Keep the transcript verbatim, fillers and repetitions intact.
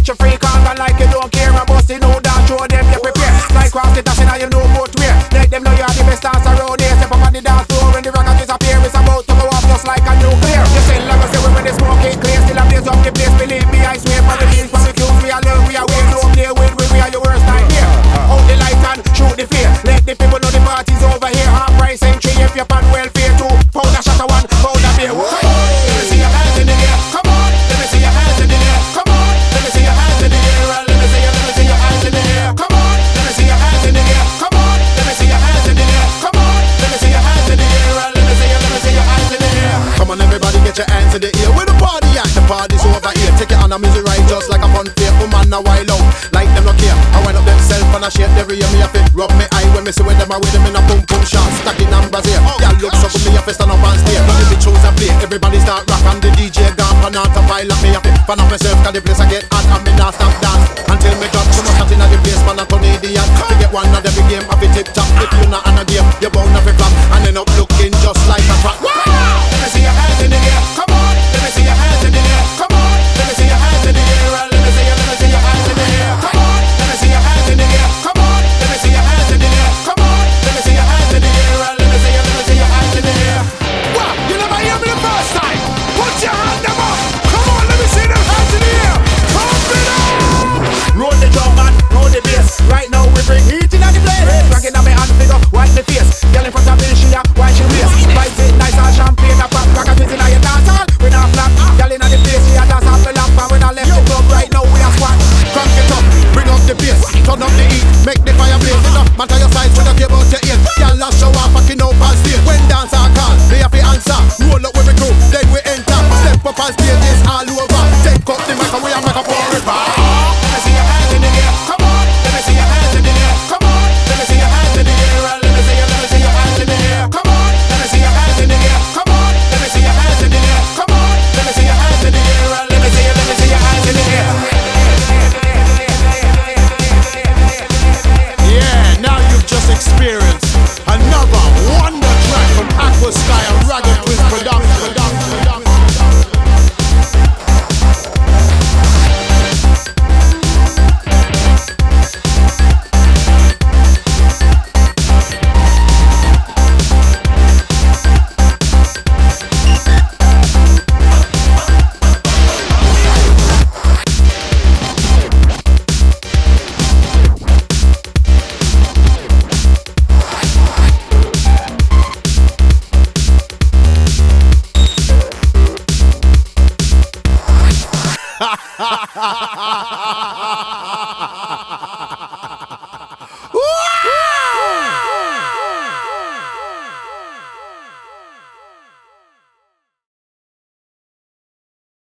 get you free, call and like you don't care. And bust you know that, show them you prepare. Like cross the dash and you know both way. Let them know you're the best dancer around here. Step up on the dance floor when the rocket disappear. It's about to go off just like a nuclear. You sell like I say when the smoke ain't clear. Still a blaze up the place, believe me, I swear. For the beats, for the cues, we are learn, we are way. Don't play with, we, we are your worst nightmare. Out the light and shoot the fear. Let the people know the party's over here. Half price entry if you're on welfare too. Pound a shot of one, pound a beer. Come on, let me see your hands in the air. Come on, let me see your hands in the air. Come on, let me see your hands in the air. Let me see your, let me see your hands in the air. Come on, let me see your hands in the air. Come on, let me see your hands in the air. Come on, let me see your hands in the air. Let me see your, let me see your hands in the air. Come on, everybody, get your hands in the air. Where the party at? The party's over here. Take it on a music right, just like a fun fair. Woman a while out, like them no care. I wind up themself and I shake every year. Me a fit rub me eye when me see when them a with them in a boom boom shot. Stacking numbers here. Y'all look so good, me a fit stand up and stare. When the bitch shows a play, everybody start rock and the D J gone pan out a pile up. Me a fit fan up myself, cause the place I get hot and me not stop dance until me got too much hot inna the place. Man a turn idiot. To get one of every game, I fit tip top. If you not on a game, you bound to be flop and end up looking just like a trap. Let me see your hands in the air. Come on, let me see your hands in the air. Come on, let me see your hands in the air. Let me see your, let me see your hands in the air. Come on, let me see your hands in the air. Come on, let me see your hands in the air. Come on, let me see your hands in the air. Let me see your, let me see your hands in the air. What? You never hear me the first time? Put your hand them up. Come on, let me see them hands in the air. Pump it up. Roll the drum and roll the bass. Right now we bring heat in the place. Dragging on my hand figure, wipe the face. Girl in front of me, she a watch your waist. Vibes it nice and champagne a pop. Rock a twist in your dance hall. We not flap. Girl in the place, she a dance off the lap. And we not left the club. Right now we a squat. Crank it up, bring up the bass, turn up the heat, make the fire blaze. Enough man to your sides when you care about your ears. Girl, last show off.